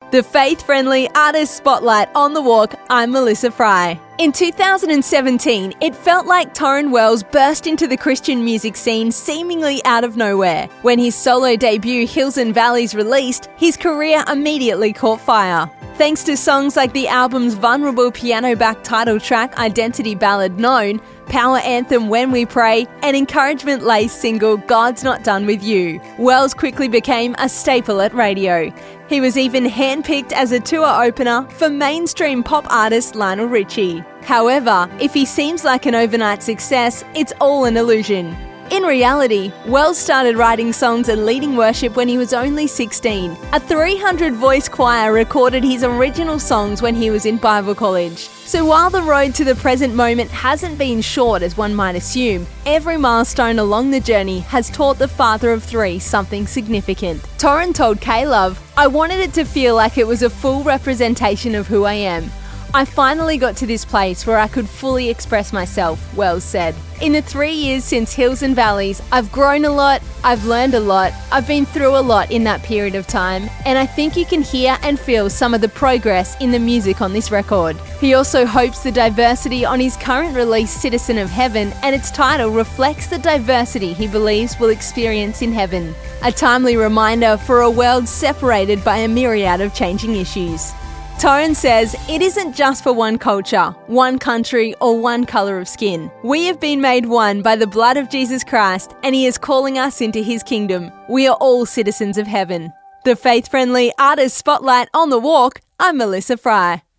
The faith-friendly artist spotlight on The Walk, I'm Melissa Fry. In 2017, it felt like Tauren Wells burst into the Christian music scene seemingly out of nowhere. When his solo debut Hills and Valleys released, his career immediately caught fire. Thanks to songs like the album's vulnerable piano-backed title track Identity Ballad Known, power anthem When We Pray, and encouragement-laced single God's Not Done With You, Wells quickly became a staple at radio. He was even handpicked as a tour opener for mainstream pop artist Lionel Richie. However, if he seems like an overnight success, it's all an illusion. In reality, Wells started writing songs and leading worship when he was only 16. A 300-voice choir recorded his original songs when he was in Bible college. So while the road to the present moment hasn't been short as one might assume, every milestone along the journey has taught the father of three something significant. Tauren told K-Love, "I wanted it to feel like it was a full representation of who I am. I finally got to this place where I could fully express myself," Wells said. "In the 3 years since Hills and Valleys, I've grown a lot, I've learned a lot, I've been through a lot in that period of time, and I think you can hear and feel some of the progress in the music on this record." He also hopes the diversity on his current release Citizen of Heaven and its title reflects the diversity he believes will experience in heaven. A timely reminder for a world separated by a myriad of changing issues. Tauren says, "It isn't just for one culture, one country, or one colour of skin. We have been made one by the blood of Jesus Christ, and He is calling us into His kingdom. We are all citizens of heaven." The faith-friendly artist spotlight on The Walk, I'm Melissa Fry.